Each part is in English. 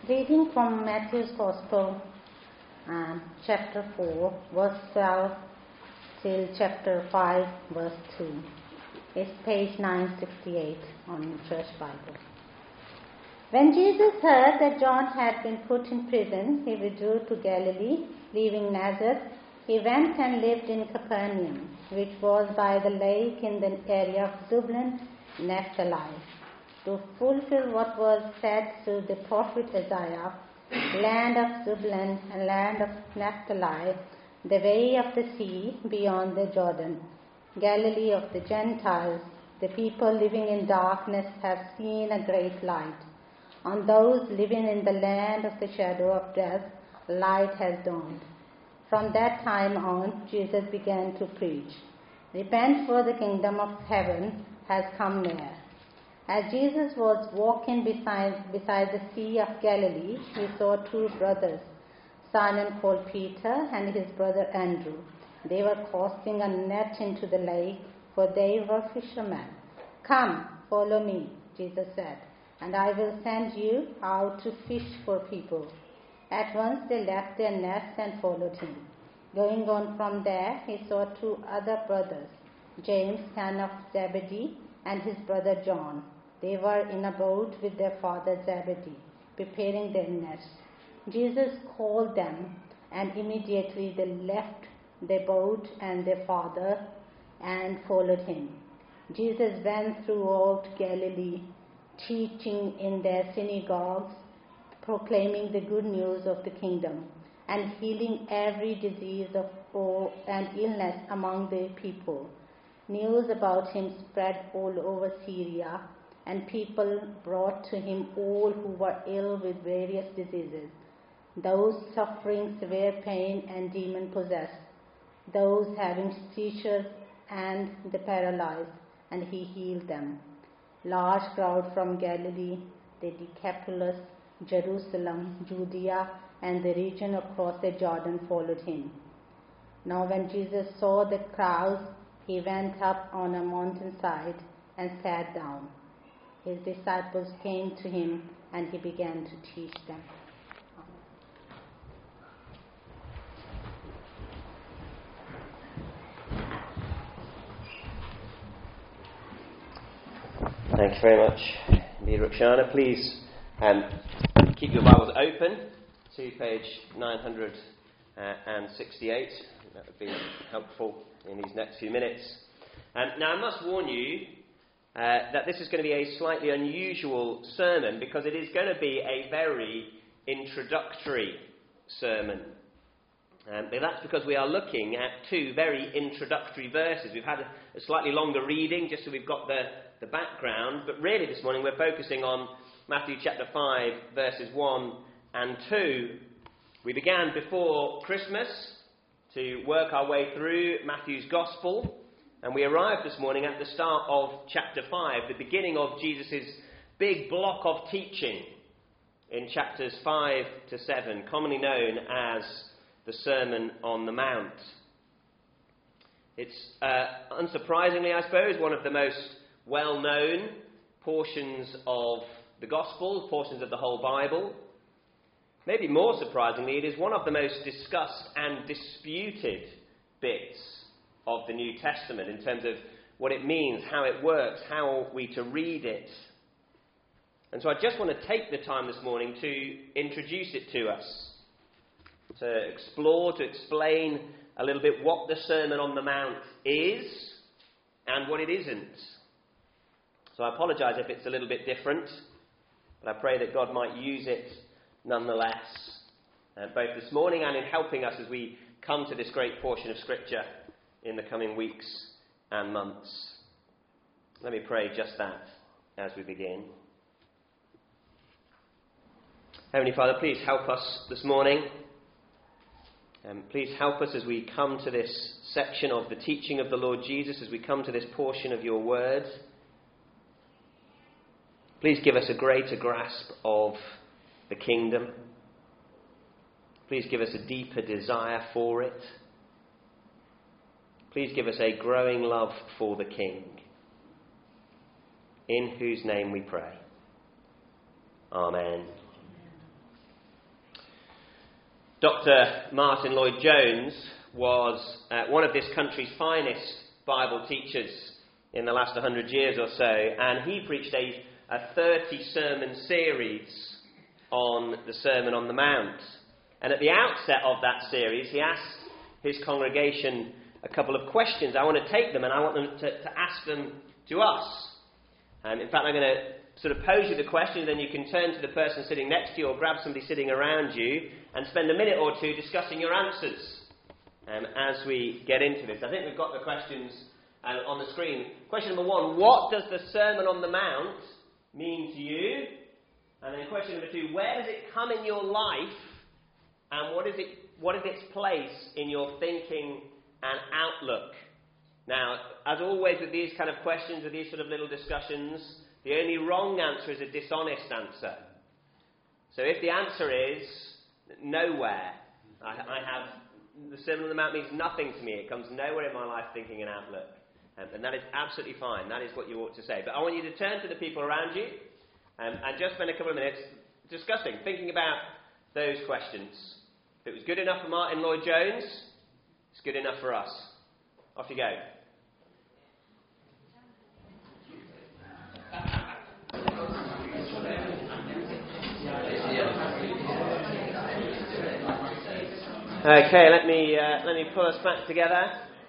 Reading from Matthew's Gospel, chapter 4, verse 12 till chapter 5, verse 2. It's page 968 on Church Bible. When Jesus heard that John had been put in prison, he withdrew to Galilee. Leaving Nazareth, he went and lived in Capernaum, which was by the lake in the area of Zebulun and Naphtali, to fulfill what was said through the prophet Isaiah, land of Zebulun and land of Naphtali, the way of the sea beyond the Jordan, Galilee of the Gentiles. The people living in darkness have seen a great light. On those living in the land of the shadow of death, light has dawned. From that time on, Jesus began to preach, "Repent, for the kingdom of heaven has come near." As Jesus was walking beside the Sea of Galilee, he saw two brothers, Simon called Peter and his brother Andrew. They were casting a net into the lake, for they were fishermen. "Come, follow me," Jesus said, "and I will send you out to fish for people." At once they left their nets and followed him. Going on from there, he saw two other brothers, James, son of Zebedee, and his brother John. They were in a boat with their father Zebedee, preparing their nets. Jesus called them, and immediately they left their boat and their father and followed him. Jesus went throughout Galilee, teaching in their synagogues, proclaiming the good news of the kingdom, and healing every disease and illness among the people. News about him spread all over Syria, and people brought to him all who were ill with various diseases, those suffering severe pain and demon-possessed, those having seizures and the paralyzed, and he healed them. Large crowd from Galilee, the Decapolis, Jerusalem, Judea, and the region across the Jordan followed him. Now when Jesus saw the crowds, he went up on a mountainside and sat down. His disciples came to him, and he began to teach them. Thank you very much, indeed, Rukhsana. Please keep your Bibles open to page 968. That would be helpful in these next few minutes. Now, I must warn you that this is going to be a slightly unusual sermon, because it is going to be a very introductory sermon. But that's because we are looking at two very introductory verses. We've had a slightly longer reading, just so we've got the background, but really this morning we're focusing on Matthew chapter 5, verses 1 and 2. We began before Christmas to work our way through Matthew's Gospel, and we arrived this morning at the start of chapter 5, the beginning of Jesus' big block of teaching in chapters 5 to 7, commonly known as the Sermon on the Mount. It's, unsurprisingly, I suppose, one of the most well-known portions of the Gospel, portions of the whole Bible. Maybe more surprisingly, it is one of the most discussed and disputed bits of the New Testament in terms of what it means, how it works, how are we to read it. And so I just want to take the time this morning to introduce it to us, to explore, to explain a little bit what the Sermon on the Mount is and what it isn't. So I apologise if it's a little bit different, but I pray that God might use it nonetheless, both this morning and in helping us as we come to this great portion of Scripture in the coming weeks and months. Let me pray just that as we begin. Heavenly Father, please help us this morning. Please help us as we come to this section of the teaching of the Lord Jesus, as we come to this portion of your word. Please give us a greater grasp of the kingdom. Please give us a deeper desire for it. Please give us a growing love for the King, in whose name we pray. Amen. Dr. Martin Lloyd-Jones was one of this country's finest Bible teachers in the last 100 years or so, and he preached a 30-sermon series on the Sermon on the Mount. And at the outset of that series, he asked his congregation a couple of questions. I want to take them and I want them to ask them to us. And in fact, I'm going to sort of pose you the questions, then you can turn to the person sitting next to you or grab somebody sitting around you and spend a minute or two discussing your answers as we get into this. I think we've got the questions on the screen. Question number 1, what does the Sermon on the Mount mean to you? And then question number 2, where does it come in your life? And what is its place in your thinking and outlook? Now, as always with these kind of questions, with these sort of little discussions, the only wrong answer is a dishonest answer. So if the answer is nowhere, the Sermon on the Mount means nothing to me, it comes nowhere in my life, thinking and outlook. And that is absolutely fine. That is what you ought to say. But I want you to turn to the people around you and just spend a couple of minutes discussing, thinking about those questions. If it was good enough for Martin Lloyd-Jones, it's good enough for us. Off you go. Okay, let me pull us back together.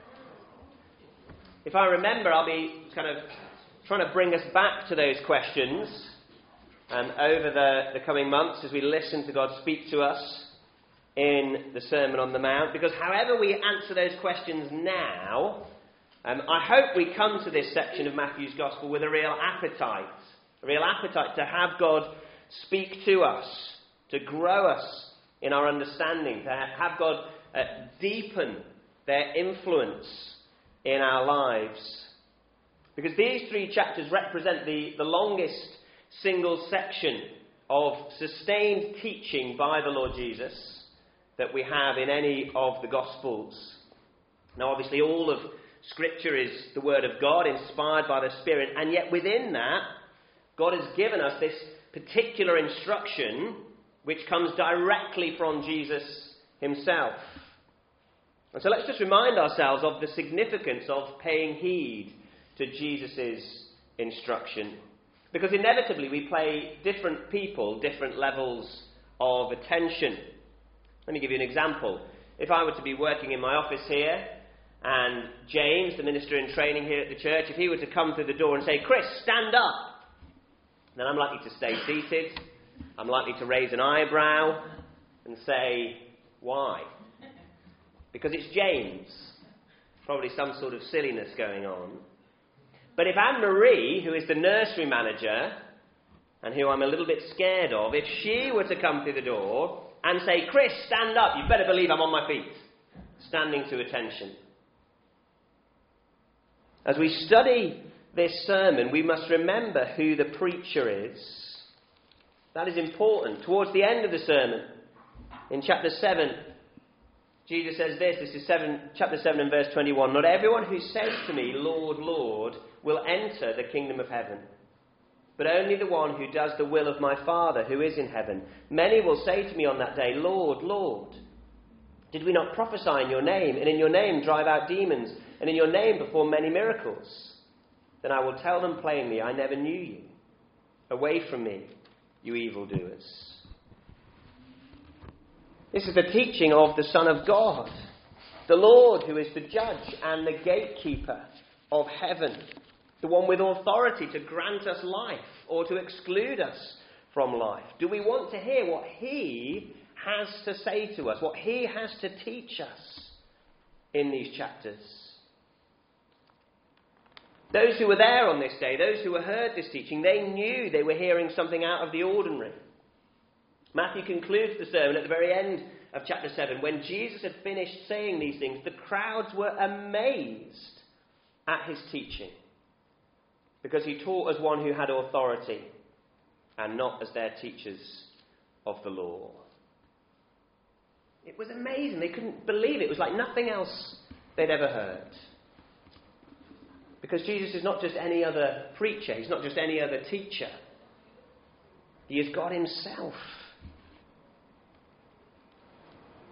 If I remember, I'll be kind of trying to bring us back to those questions over the coming months as we listen to God speak to us in the Sermon on the Mount. Because however we answer those questions now, I hope we come to this section of Matthew's Gospel with a real appetite to have God speak to us, to grow us in our understanding, to have God deepen their influence in our lives. Because these 3 chapters represent the longest single section of sustained teaching by the Lord Jesus that we have in any of the Gospels. Now obviously all of Scripture is the Word of God, inspired by the Spirit, and yet within that, God has given us this particular instruction which comes directly from Jesus himself. And so let's just remind ourselves of the significance of paying heed to Jesus' instruction. Because inevitably we pay different people different levels of attention. Let me give you an example. If I were to be working in my office here, and James, the minister in training here at the church, if he were to come through the door and say, "Chris, stand up," then I'm likely to stay seated. I'm likely to raise an eyebrow and say, "Why?" Because it's James. Probably some sort of silliness going on. But if Anne-Marie, who is the nursery manager, and who I'm a little bit scared of, if she were to come through the door and say, "Chris, stand up," you better believe I'm on my feet, standing to attention. As we study this sermon, we must remember who the preacher is. That is important. Towards the end of the sermon, in chapter 7, Jesus says this is chapter 7 and verse 21, "Not everyone who says to me, 'Lord, Lord,' will enter the kingdom of heaven, but only the one who does the will of my Father who is in heaven. Many will say to me on that day, 'Lord, Lord, did we not prophesy in your name, and in your name drive out demons, and in your name perform many miracles?' Then I will tell them plainly, 'I never knew you. Away from me, you evildoers.'" This is the teaching of the Son of God, the Lord who is the judge and the gatekeeper of heaven, the one with authority to grant us life or to exclude us from life. Do we want to hear what he has to say to us, what he has to teach us in these chapters? Those who were there on this day, those who heard this teaching, they knew they were hearing something out of the ordinary. Matthew concludes the sermon at the very end of chapter 7. When Jesus had finished saying these things, the crowds were amazed at his teaching, because he taught as one who had authority and not as their teachers of the law. It was amazing. They couldn't believe it. It was like nothing else they'd ever heard. Because Jesus is not just any other preacher. He's not just any other teacher. He is God himself.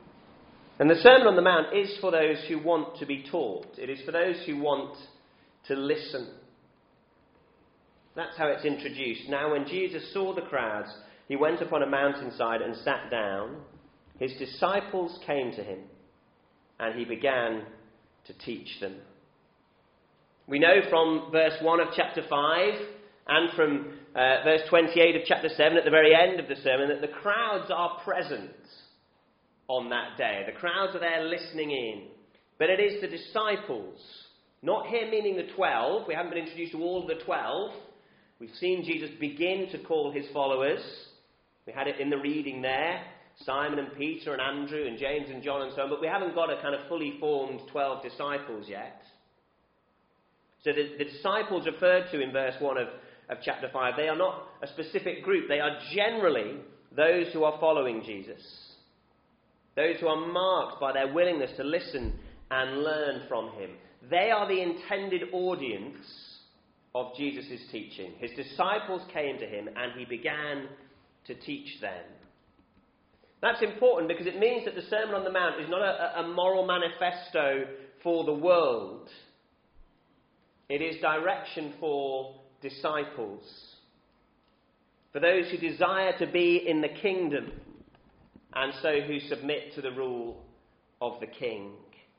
And the Sermon on the Mount is for those who want to be taught. It is for those who want to listen. That's how it's introduced. Now, when Jesus saw the crowds, he went upon a mountainside and sat down. His disciples came to him, and he began to teach them. We know from verse 1 of chapter 5 and from verse 28 of chapter 7 at the very end of the sermon that the crowds are present on that day. The crowds are there listening in. But it is the disciples, not here meaning the 12. We haven't been introduced to all the 12. We've seen Jesus begin to call his followers. We had it in the reading there. Simon and Peter and Andrew and James and John and so on. But we haven't got a kind of fully formed 12 disciples yet. So the disciples referred to in verse 1 of chapter 5, they are not a specific group. They are generally those who are following Jesus. Those who are marked by their willingness to listen and learn from him. They are the intended audience of Jesus' teaching. His disciples came to him and he began to teach them. That's important because it means that the Sermon on the Mount is not a moral manifesto for the world. It is direction for disciples. For those who desire to be in the kingdom and so who submit to the rule of the king.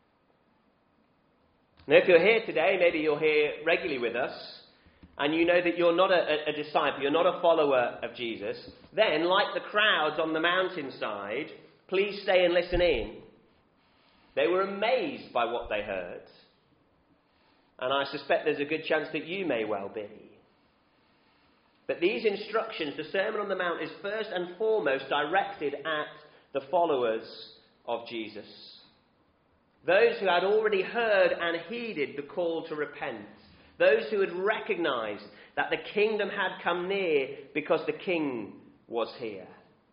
Now, if you're here today, maybe you're here regularly with us, and you know that you're not a disciple, you're not a follower of Jesus, then, like the crowds on the mountainside, please stay and listen in. They were amazed by what they heard. And I suspect there's a good chance that you may well be. But these instructions, the Sermon on the Mount, is first and foremost directed at the followers of Jesus. Those who had already heard and heeded the call to repent. Those who had recognized that the kingdom had come near because the king was here.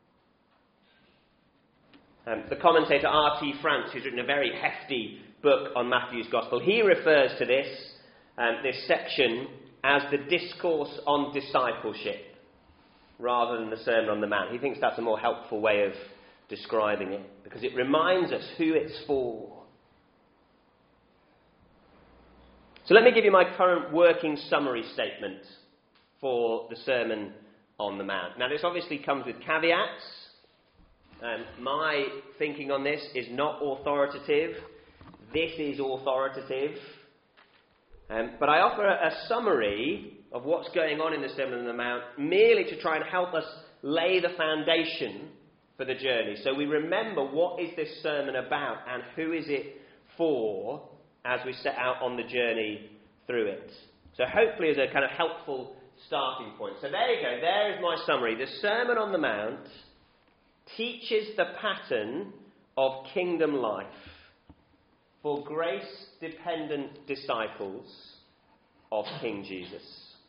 The commentator R.T. France, who's written a very hefty book on Matthew's Gospel, he refers to this section as the discourse on discipleship rather than the Sermon on the Mount. He thinks that's a more helpful way of describing it because it reminds us who it's for. So let me give you my current working summary statement for the Sermon on the Mount. Now, this obviously comes with caveats. My thinking on this is not authoritative. This is authoritative. But I offer a summary of what's going on in the Sermon on the Mount merely to try and help us lay the foundation for the journey. So we remember what is this sermon about and who is it for as we set out on the journey through it. So hopefully as a kind of helpful starting point. So there you go. There is my summary. The Sermon on the Mount teaches the pattern of kingdom life for grace-dependent disciples of King Jesus.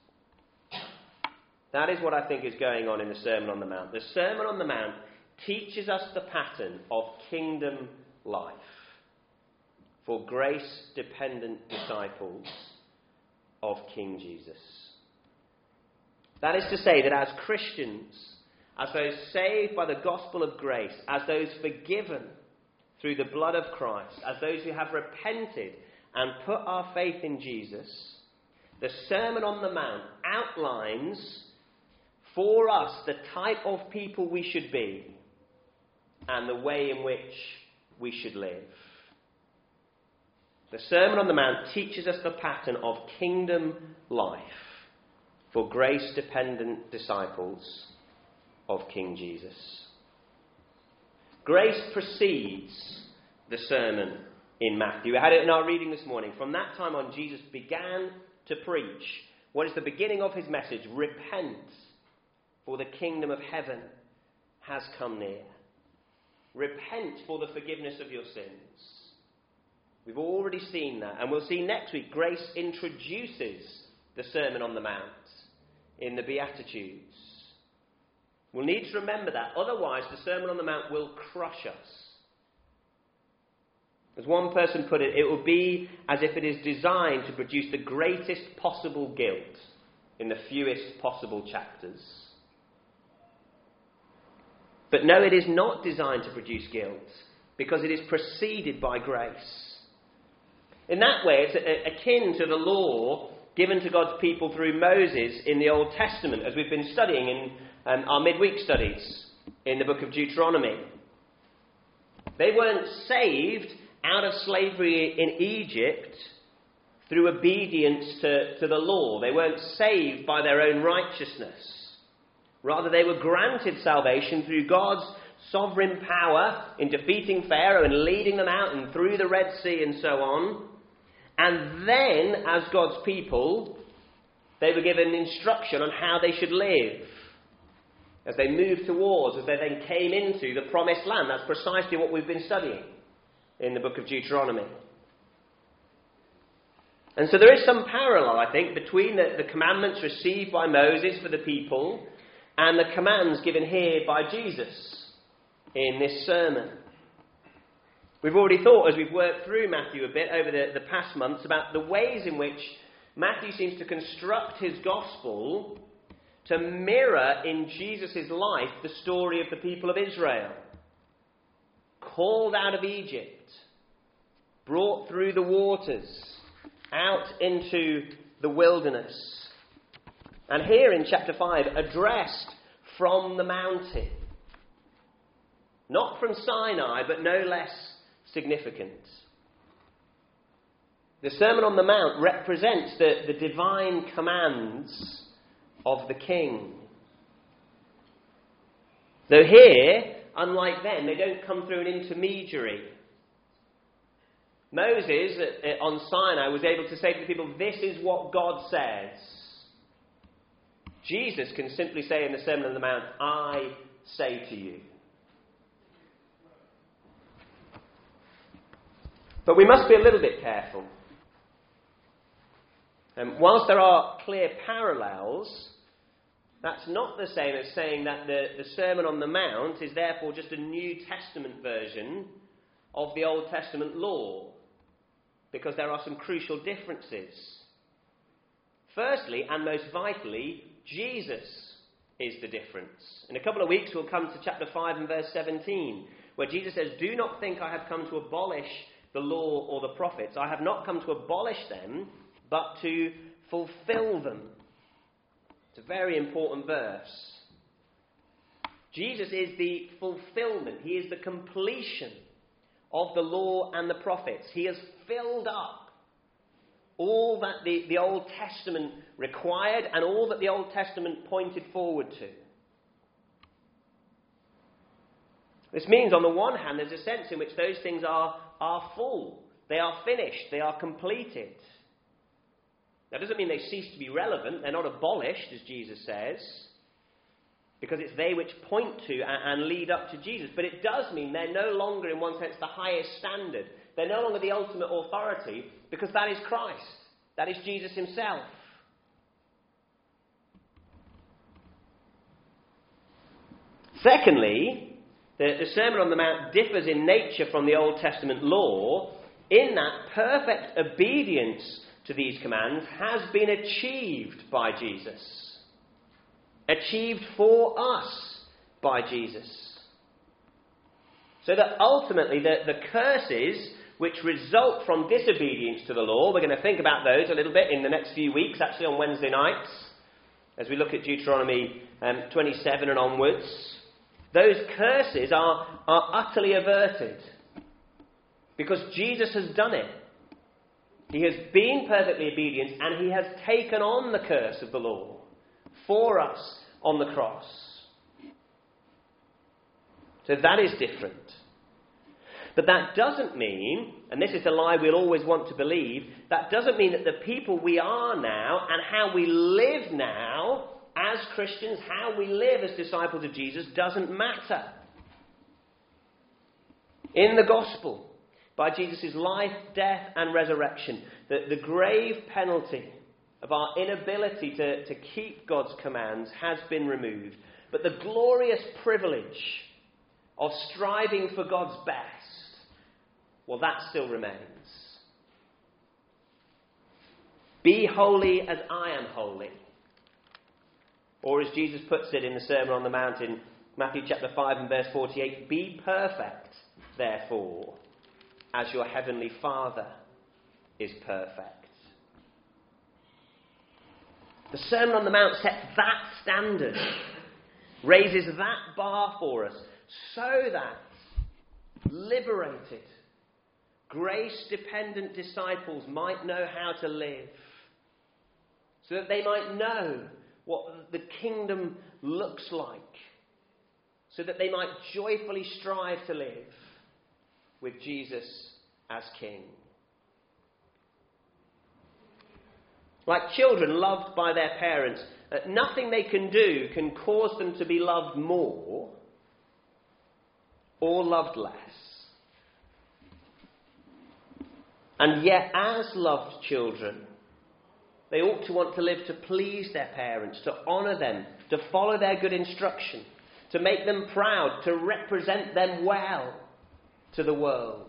That is what I think is going on in the Sermon on the Mount. The Sermon on the Mount teaches us the pattern of kingdom life for grace-dependent disciples of King Jesus. That is to say that as Christians, as those saved by the gospel of grace, as those forgiven through the blood of Christ, as those who have repented and put our faith in Jesus, the Sermon on the Mount outlines for us the type of people we should be and the way in which we should live. The Sermon on the Mount teaches us the pattern of kingdom life for grace-dependent disciples of King Jesus. Grace precedes the sermon in Matthew. We had it in our reading this morning. From that time on, Jesus began to preach what is the beginning of his message: repent, for the kingdom of heaven has come near. Repent for the forgiveness of your sins. We've already seen that. And we'll see next week, grace introduces the Sermon on the Mount in the Beatitudes. We'll need to remember that. Otherwise, the Sermon on the Mount will crush us. As one person put it, it will be as if it is designed to produce the greatest possible guilt in the fewest possible chapters. But no, it is not designed to produce guilt. because it is preceded by grace. In that way, it's akin to the law given to God's people through Moses in the Old Testament, as we've been studying in our midweek studies in the book of Deuteronomy. They weren't saved out of slavery in Egypt through obedience to the law. They weren't saved by their own righteousness. Rather, they were granted salvation through God's sovereign power in defeating Pharaoh and leading them out and through the Red Sea and so on. And then, as God's people, they were given instruction on how they should live as they moved towards, as they then came into the promised land. That's precisely what we've been studying in the book of Deuteronomy. And so there is some parallel, I think, between the commandments received by Moses for the people and the commands given here by Jesus in this sermon. We've already thought, as we've worked through Matthew a bit over the past months, about the ways in which Matthew seems to construct his gospel to mirror in Jesus' life the story of the people of Israel. Called out of Egypt, brought through the waters, out into the wilderness. And here in chapter 5, addressed from the mountain. Not from Sinai, but no less significant. The Sermon on the Mount represents the divine commands of the king. Though here, unlike then, they don't come through an intermediary. Moses on Sinai was able to say to the people, this is what God says. Jesus can simply say in the Sermon on the Mount, I say to you. But we must be a little bit careful. Whilst there are clear parallels, that's not the same as saying that the Sermon on the Mount is therefore just a New Testament version of the Old Testament law, because there are some crucial differences. Firstly, and most vitally, Jesus is the difference. In a couple of weeks we'll come to chapter 5 and verse 17, where Jesus says, do not think I have come to abolish the law or the prophets. I have not come to abolish them, but to fulfill them. It's a very important verse. Jesus is the fulfillment. He is the completion of the law and the prophets. He has filled up all that the Old Testament required and all that the Old Testament pointed forward to. This means, on the one hand, there's a sense in which those things are full. They are finished. They are completed. That doesn't mean they cease to be relevant. They're not abolished, as Jesus says, because it's they which point to and lead up to Jesus. But it does mean they're no longer, in one sense, the highest standard. They're no longer the ultimate authority, because that is Christ. That is Jesus himself. Secondly, the Sermon on the Mount differs in nature from the Old Testament law in that perfect obedience to these commands has been achieved by Jesus. Achieved for us by Jesus. So that ultimately the curses which result from disobedience to the law, we're going to think about those a little bit in the next few weeks, actually on Wednesday nights, as we look at Deuteronomy 27 and onwards. Those curses are utterly averted because Jesus has done it. He has been perfectly obedient and he has taken on the curse of the law for us on the cross. So that is different. But that doesn't mean, and this is the lie we'll always want to believe, that doesn't mean that the people we are now and how we live now as Christians, how we live as disciples of Jesus, doesn't matter. In the gospel, by Jesus' life, death and resurrection, the grave penalty of our inability to keep God's commands has been removed. But the glorious privilege of striving for God's best, well, that still remains. Be holy as I am holy. Or as Jesus puts it in the Sermon on the Mount in Matthew chapter 5 and verse 48, be perfect therefore, as your heavenly Father is perfect. The Sermon on the Mount sets that standard, raises that bar for us, so that liberated, grace-dependent disciples might know how to live, so that they might know what the kingdom looks like, so that they might joyfully strive to live with Jesus as King. Like children loved by their parents, nothing they can do can cause them to be loved more or loved less. And yet, as loved children, they ought to want to live to please their parents, to honour them, to follow their good instruction, to make them proud, to represent them well to the world.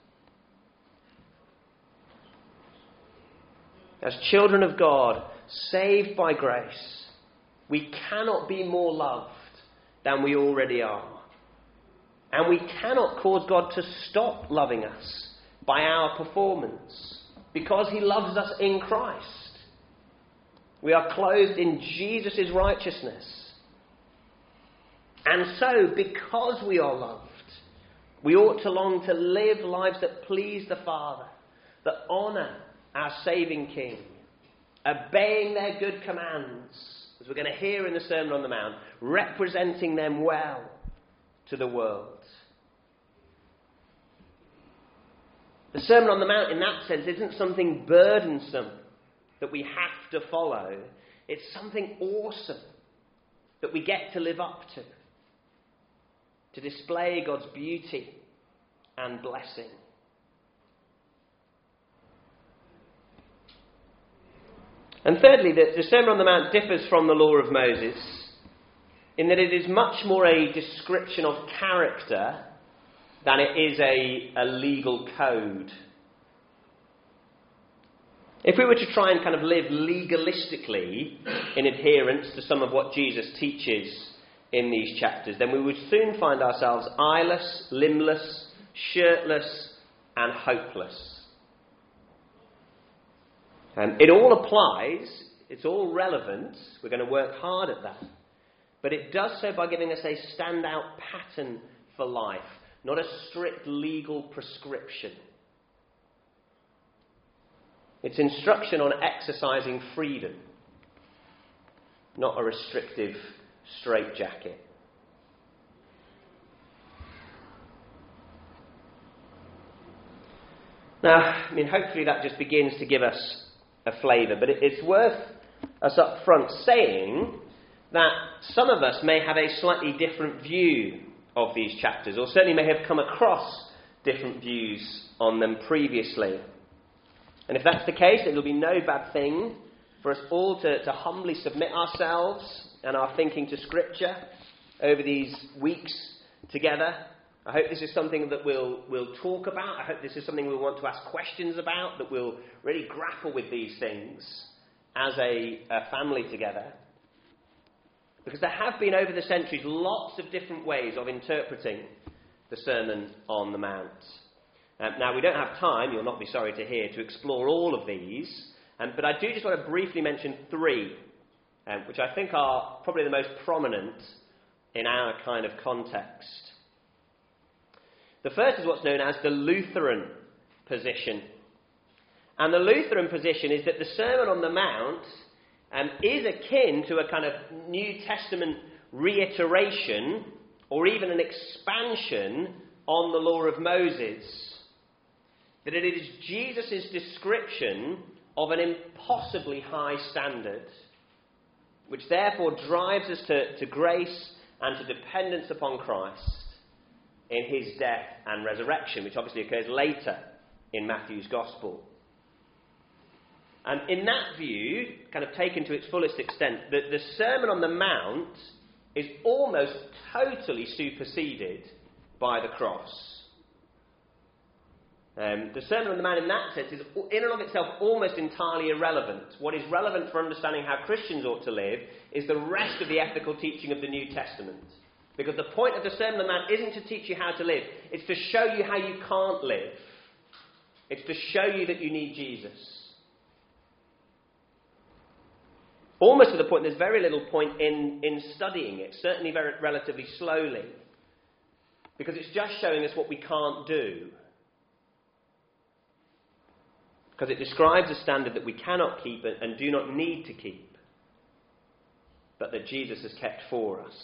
As children of God, saved by grace, we cannot be more loved than we already are. And we cannot cause God to stop loving us by our performance, because he loves us in Christ. We are clothed in Jesus' righteousness. And so, because we are loved, we ought to long to live lives that please the Father, that honour our saving King, obeying their good commands, as we're going to hear in the Sermon on the Mount, representing them well to the world. The Sermon on the Mount, in that sense, isn't something burdensome that we have to follow. It's something awesome that we get to live up to display God's beauty and blessing. And thirdly, the Sermon on the Mount differs from the law of Moses in that it is much more a description of character than it is a legal code. If we were to try and kind of live legalistically in adherence to some of what Jesus teaches in these chapters, then we would soon find ourselves eyeless, limbless, shirtless, and hopeless. It all applies, it's all relevant, we're going to work hard at that. But it does so by giving us a standout pattern for life, not a strict legal prescription. It's instruction on exercising freedom, not a restrictive straitjacket. Now, hopefully that just begins to give us a flavour, but it's worth us up front saying that some of us may have a slightly different view of these chapters, or certainly may have come across different views on them previously. And if that's the case, it will be no bad thing for us all to humbly submit ourselves and our thinking to Scripture over these weeks together. I hope this is something that we'll talk about. I hope this is something we'll want to ask questions about, that we'll really grapple with these things as a family together. Because there have been, over the centuries, lots of different ways of interpreting the Sermon on the Mount. Now, we don't have time, you'll not be sorry to hear, to explore all of these, but I do just want to briefly mention three, which I think are probably the most prominent in our kind of context. The first is what's known as the Lutheran position. And the Lutheran position is that the Sermon on the Mount is akin to a kind of New Testament reiteration or even an expansion on the law of Moses. That it is Jesus' description of an impossibly high standard, which therefore drives us to grace and to dependence upon Christ in his death and resurrection, which obviously occurs later in Matthew's Gospel. And in that view, kind of taken to its fullest extent, the Sermon on the Mount is almost totally superseded by the cross. The Sermon on the Mount in that sense is in and of itself almost entirely irrelevant. What is relevant for understanding how Christians ought to live is the rest of the ethical teaching of the New Testament. Because the point of the Sermon on the Mount isn't to teach you how to live. It's to show you how you can't live. It's to show you that you need Jesus. Almost to the point, there's very little point in studying it, certainly relatively slowly. Because it's just showing us what we can't do. Because it describes a standard that we cannot keep and do not need to keep, but that Jesus has kept for us.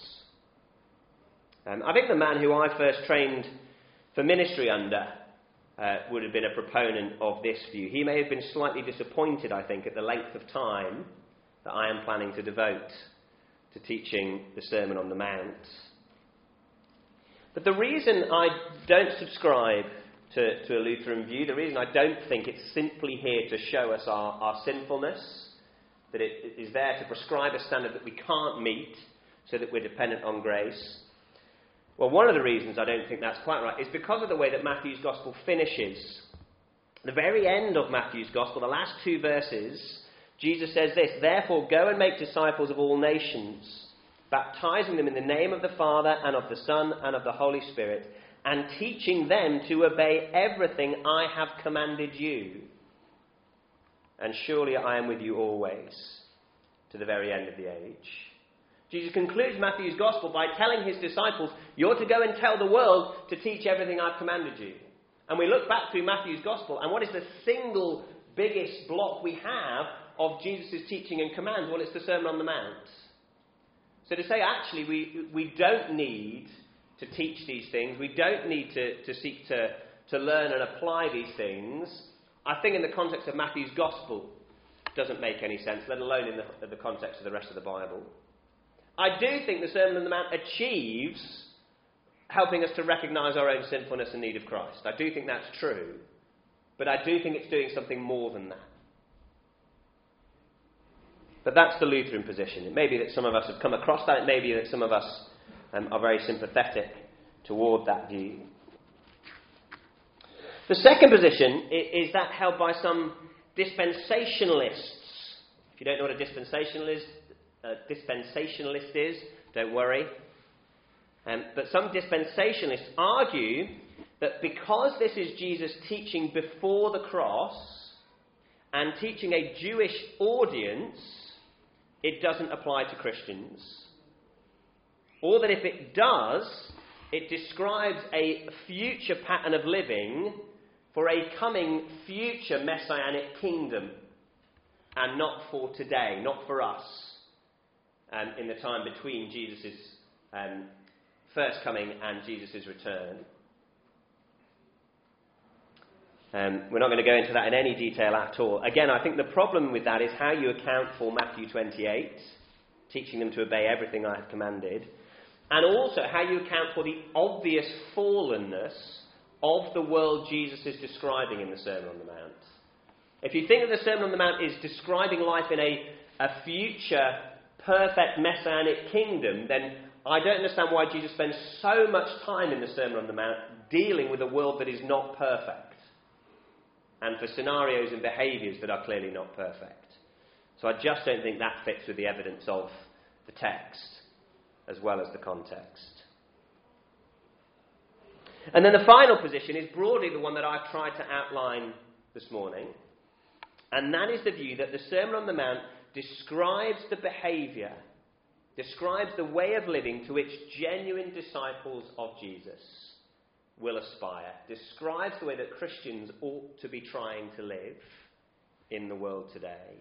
I think the man who I first trained for ministry under would have been a proponent of this view. He may have been slightly disappointed, I think, at the length of time that I am planning to devote to teaching the Sermon on the Mount. But the reason I don't subscribe to a Lutheran view, the reason I don't think it's simply here to show us our sinfulness, that it is there to prescribe a standard that we can't meet so that we're dependent on grace. Well, one of the reasons I don't think that's quite right is because of the way that Matthew's Gospel finishes. The very end of Matthew's Gospel, the last 2 verses, Jesus says this, "Therefore go and make disciples of all nations, baptizing them in the name of the Father and of the Son and of the Holy Spirit, and teaching them to obey everything I have commanded you. And surely I am with you always, to the very end of the age." Jesus concludes Matthew's Gospel by telling his disciples, you're to go and tell the world to teach everything I've commanded you. And we look back through Matthew's Gospel, and what is the single biggest block we have of Jesus' teaching and commands? Well, it's the Sermon on the Mount. So to say, actually, we don't need to teach these things, we don't need to seek to learn and apply these things, I think in the context of Matthew's Gospel doesn't make any sense, let alone in the context of the rest of the Bible. I do think the Sermon on the Mount achieves helping us to recognise our own sinfulness and need of Christ. I do think that's true. But I do think it's doing something more than that. But that's the Lutheran position. It may be that some of us have come across that. It may be that some of us are very sympathetic toward that view. The second position is that held by some dispensationalists. If you don't know what a dispensationalist is, don't worry. But some dispensationalists argue that because this is Jesus teaching before the cross and teaching a Jewish audience, it doesn't apply to Christians. Or that if it does, it describes a future pattern of living for a coming future messianic kingdom, and not for today, not for us, in the time between Jesus' first coming and Jesus' return. We're not going to go into that in any detail at all. Again, I think the problem with that is how you account for Matthew 28, teaching them to obey everything I have commanded, and also how you account for the obvious fallenness of the world Jesus is describing in the Sermon on the Mount. If you think that the Sermon on the Mount is describing life in a future perfect messianic kingdom, then I don't understand why Jesus spends so much time in the Sermon on the Mount dealing with a world that is not perfect, and for scenarios and behaviours that are clearly not perfect. So I just don't think that fits with the evidence of the text, as well as the context. And then the final position is broadly the one that I've tried to outline this morning, and that is the view that the Sermon on the Mount describes the behaviour, describes the way of living to which genuine disciples of Jesus will aspire, describes the way that Christians ought to be trying to live in the world today.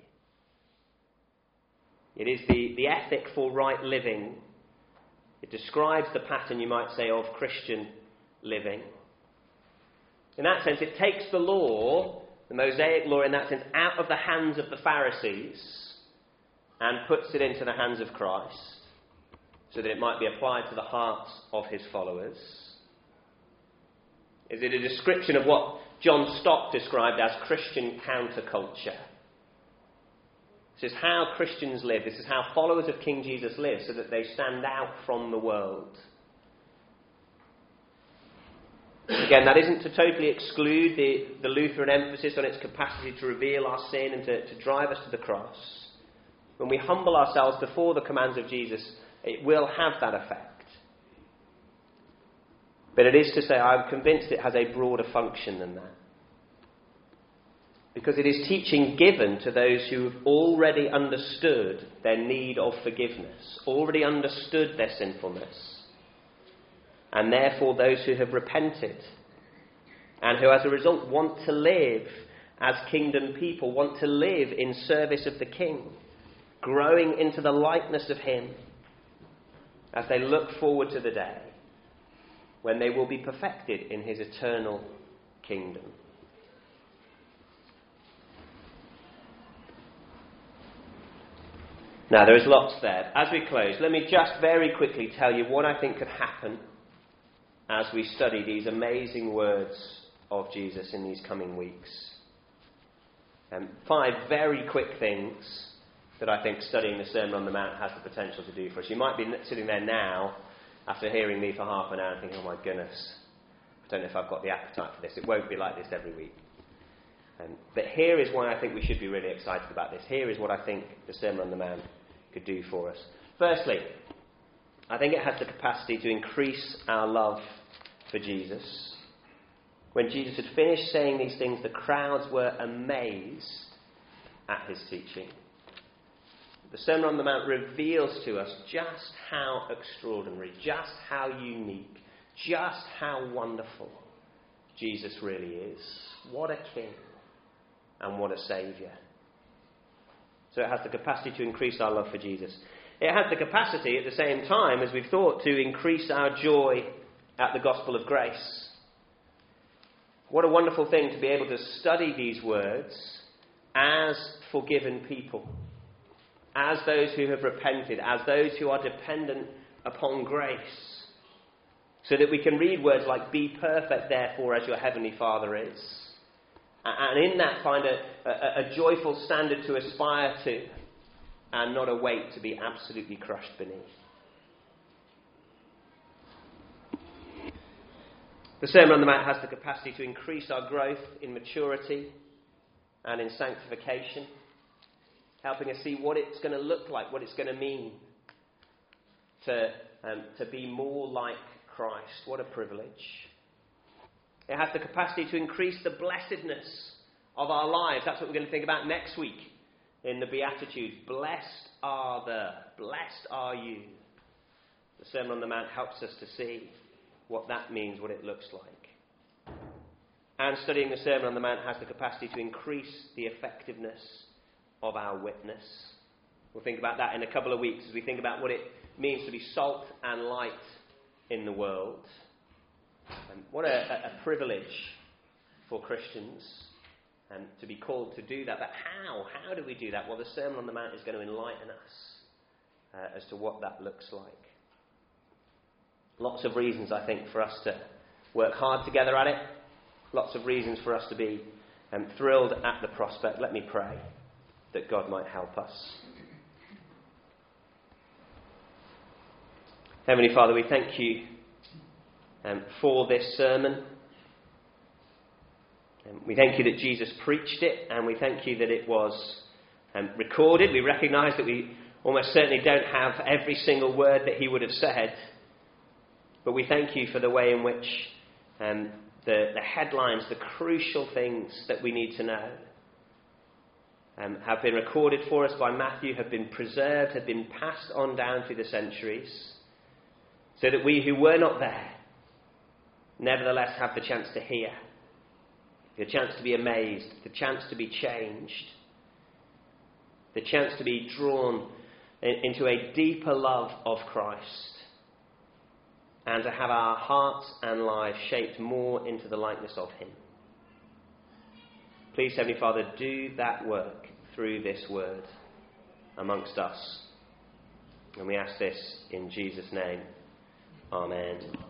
It is the ethic for right living. It describes the pattern, you might say, of Christian living. In that sense, it takes the law, the Mosaic law in that sense, out of the hands of the Pharisees and puts it into the hands of Christ so that it might be applied to the hearts of his followers. Is it a description of what John Stott described as Christian counterculture? This is how Christians live. This is how followers of King Jesus live, so that they stand out from the world. Again, that isn't to totally exclude the Lutheran emphasis on its capacity to reveal our sin and to drive us to the cross. When we humble ourselves before the commands of Jesus, it will have that effect. But it is to say, I'm convinced it has a broader function than that. Because it is teaching given to those who have already understood their need of forgiveness, already understood their sinfulness, and therefore those who have repented, and who as a result want to live as kingdom people, want to live in service of the King, growing into the likeness of him as they look forward to the day when they will be perfected in his eternal kingdom. Now, there is lots there. As we close, let me just very quickly tell you what I think could happen as we study these amazing words of Jesus in these coming weeks. 5 very quick things that I think studying the Sermon on the Mount has the potential to do for us. You might be sitting there now after hearing me for half an hour and thinking, oh my goodness, I don't know if I've got the appetite for this. It won't be like this every week. But here is why I think we should be really excited about this. Here is what I think the Sermon on the Mount could do for us. Firstly, I think it has the capacity to increase our love for Jesus. When Jesus had finished saying these things, the crowds were amazed at his teaching. The Sermon on the Mount reveals to us just how extraordinary, just how unique, just how wonderful Jesus really is. What a king and what a saviour. So it has the capacity to increase our love for Jesus. It has the capacity at the same time, as we've thought, to increase our joy at the gospel of grace. What a wonderful thing to be able to study these words as forgiven people, as those who have repented, as those who are dependent upon grace, so that we can read words like, be perfect therefore as your heavenly Father is. And in that find a joyful standard to aspire to, and not a weight to be absolutely crushed beneath. The Sermon on the Mount has the capacity to increase our growth in maturity and in sanctification, helping us see what it's going to look like, what it's going to mean to be more like Christ. What a privilege. It has the capacity to increase the blessedness of our lives. That's what we're going to think about next week in the Beatitudes. Blessed are you. The Sermon on the Mount helps us to see what that means, what it looks like. And studying the Sermon on the Mount has the capacity to increase the effectiveness of our witness. We'll think about that in a couple of weeks as we think about what it means to be salt and light in the world. And what a privilege for Christians to be called to do that. But how? How do we do that? Well, the Sermon on the Mount is going to enlighten us as to what that looks like. Lots of reasons, I think, for us to work hard together at it. Lots of reasons for us to be thrilled at the prospect. Let me pray that God might help us. Heavenly Father, we thank you for this sermon. We thank you that Jesus preached it, and we thank you that it was recorded. We recognise that we almost certainly don't have every single word that he would have said, but we thank you for the way in which the headlines, the crucial things that we need to know, have been recorded for us by Matthew, have been preserved, have been passed on down through the centuries, so that we who were not there nevertheless have the chance to hear, the chance to be amazed, the chance to be changed, the chance to be drawn into a deeper love of Christ, and to have our hearts and lives shaped more into the likeness of him. Please, Heavenly Father, do that work through this word amongst us. And we ask this in Jesus' name. Amen.